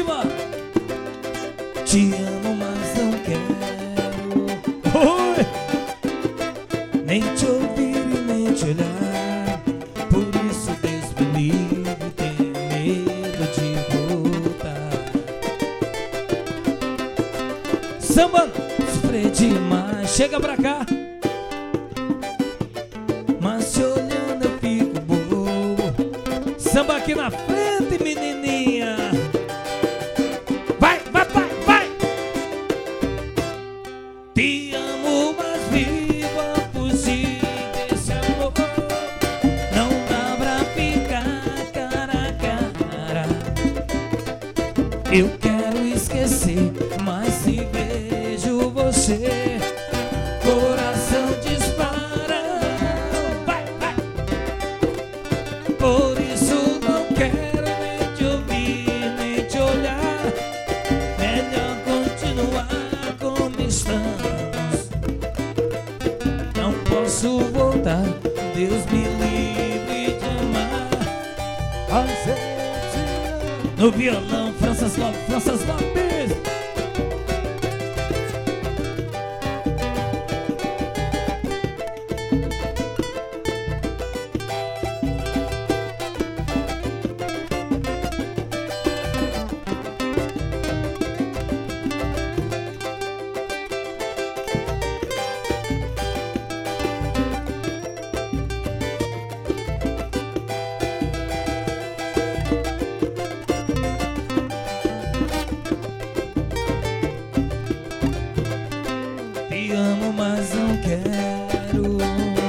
cima. Te amo, mas não quero. Oi. Nem te ouvir e nem te olhar. Por isso Deus me livre, tenho medo de voltar. Samba, sofrer demais. Chega pra cá. Mas te olhando eu fico bobo. Samba aqui na frente, menininha. Vai, vai, vai, vai. Te amo, mas vivo a fugir desse amor. Não dá pra ficar cara a cara. Eu quero esquecer, mas se vejo você, coração dispara. Vai, vai. Por isso não quero nem te ouvir, nem te olhar. Melhor continuar como estamos. Não posso voltar, Deus me livre de amar. No violão, Francis Lopes, Francis Lopes. Te amo, mas não quero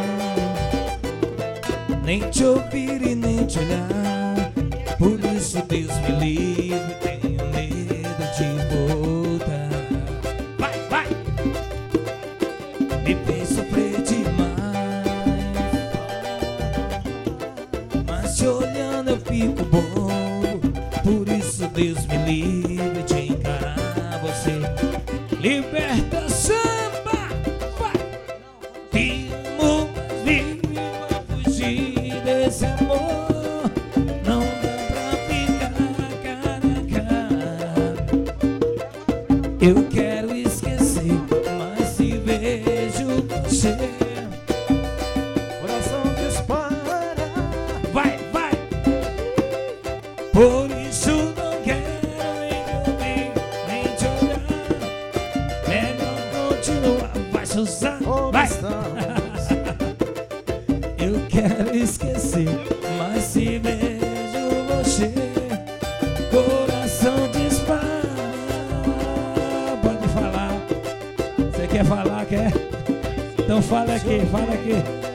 nem te ouvir e nem te olhar. Por isso Deus me livre, tenho medo de voltar. Vai, vai. Me fez sofrer demais, mas te olhando eu fico bobo. Por isso Deus me livre de encarar você. Liberta samba, vai. Te amo, mas vivo a fugir desse amor. Não dá pra ficar cara a cara. Eu quero esquecer, mas se vejo você, coração dispara. vai, vai. Por isso não quero nem ouvir, nem te olhar. Melhor continuar, vai Suzana, vai. Eu quero esquecer, mas se vejo você, coração dispara. Pode falar. Você quer falar, quer? Então fala aqui, fala aqui.